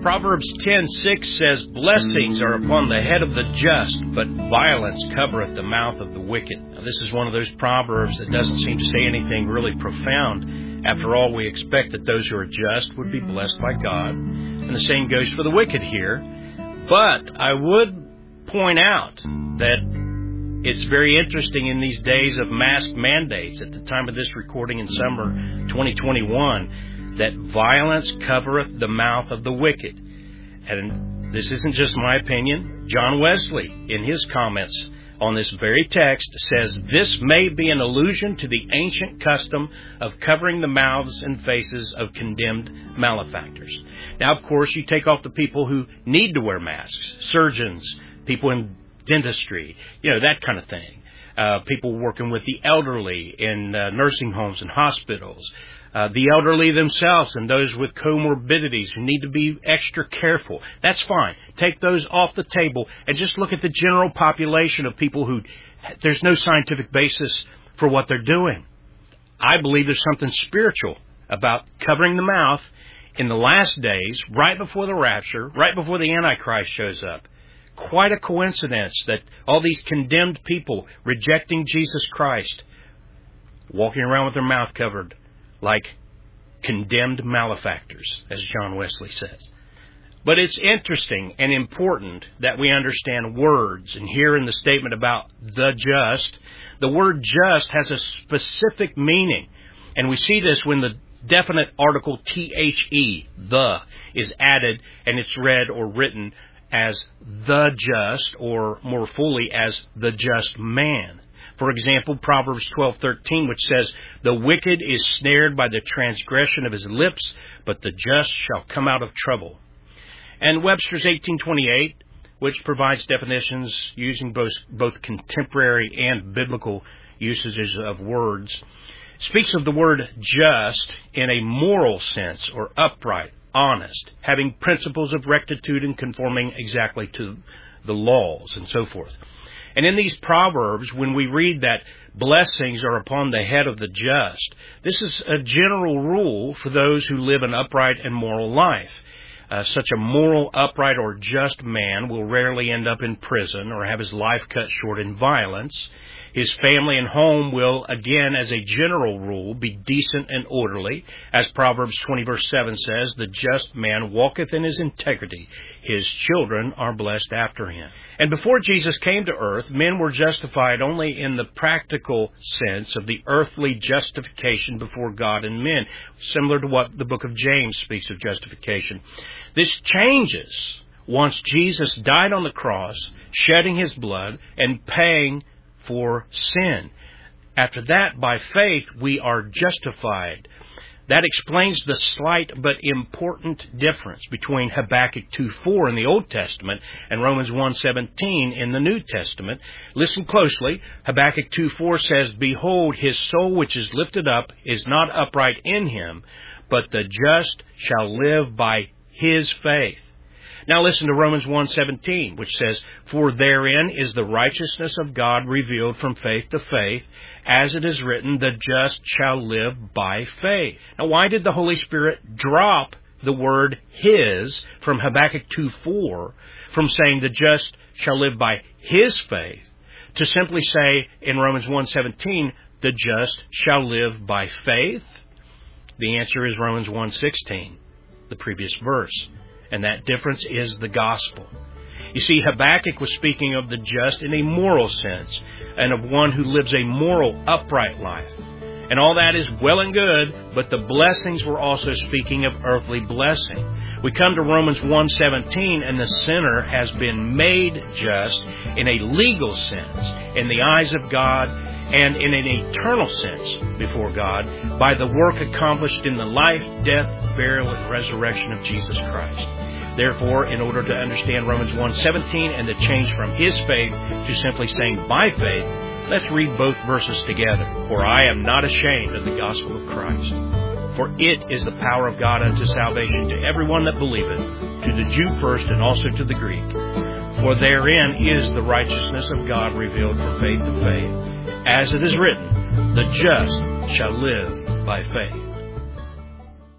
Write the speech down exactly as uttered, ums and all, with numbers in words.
Proverbs ten six says, "Blessings are upon the head of the just, but violence covereth the mouth of the wicked." Now, this is one of those proverbs that doesn't seem to say anything really profound. After all, we expect that those who are just would be blessed by God, and the same goes for the wicked here. But I would point out that it's very interesting in these days of mask mandates, at the time of this recording in summer twenty twenty-one, that violence covereth the mouth of the wicked. And this isn't just my opinion. John Wesley, in his comments on this very text, says this may be an allusion to the ancient custom of covering the mouths and faces of condemned malefactors. Now, of course, you take off the people who need to wear masks, surgeons, people in dentistry, you know, that kind of thing. Uh, people working with the elderly in uh, nursing homes and hospitals. Uh, the elderly themselves and those with comorbidities who need to be extra careful. That's fine. Take those off the table and just look at the general population of people who there's no scientific basis for what they're doing. I believe there's something spiritual about covering the mouth in the last days, right before the rapture, right before the Antichrist shows up. Quite a coincidence that all these condemned people rejecting Jesus Christ, walking around with their mouth covered, like condemned malefactors, as John Wesley says. But it's interesting and important that we understand words. And here in the statement about the just, the word just has a specific meaning. And we see this when the definite article the, the, is added, and it's read or written as the just, or more fully as the just man. For example, Proverbs twelve thirteen, which says, "The wicked is snared by the transgression of his lips, but the just shall come out of trouble." And Webster's eighteen twenty-eight, which provides definitions using both, both contemporary and biblical usages of words, speaks of the word just in a moral sense, or upright, honest, having principles of rectitude and conforming exactly to the laws, and so forth. And in these Proverbs, when we read that blessings are upon the head of the just, this is a general rule for those who live an upright and moral life. Uh, such a moral, upright, or just man will rarely end up in prison or have his life cut short in violence. His family and home will, again, as a general rule, be decent and orderly. As Proverbs twenty verse seven says, "The just man walketh in his integrity. His children are blessed after him." And before Jesus came to earth, men were justified only in the practical sense of the earthly justification before God and men, similar to what the book of James speaks of justification. This changes once Jesus died on the cross, shedding his blood and paying for sin. After that, by faith, we are justified. That explains the slight but important difference between Habakkuk two four in the Old Testament and Romans one seventeen in the New Testament. Listen closely. Habakkuk two four says, "Behold, his soul which is lifted up is not upright in him, but the just shall live by his faith." Now listen to Romans one seventeen, which says, "For therein is the righteousness of God revealed from faith to faith, as it is written, the just shall live by faith." Now, why did the Holy Spirit drop the word his from Habakkuk two four, from saying the just shall live by his faith, to simply say in Romans one seventeen, the just shall live by faith? The answer is Romans one sixteen, the previous verse. And that difference is the gospel. You see, Habakkuk was speaking of the just in a moral sense, and of one who lives a moral, upright life. And all that is well and good, but the blessings were also speaking of earthly blessing. We come to Romans one seventeen, and the sinner has been made just in a legal sense, in the eyes of God, and in an eternal sense before God, by the work accomplished in the life, death, burial, and resurrection of Jesus Christ. Therefore, in order to understand Romans one seventeen and the change from his faith to simply saying by faith, let's read both verses together. "For I am not ashamed of the gospel of Christ, for it is the power of God unto salvation to everyone that believeth, to the Jew first and also to the Greek. For therein is the righteousness of God revealed from faith to faith, as it is written, the just shall live by faith."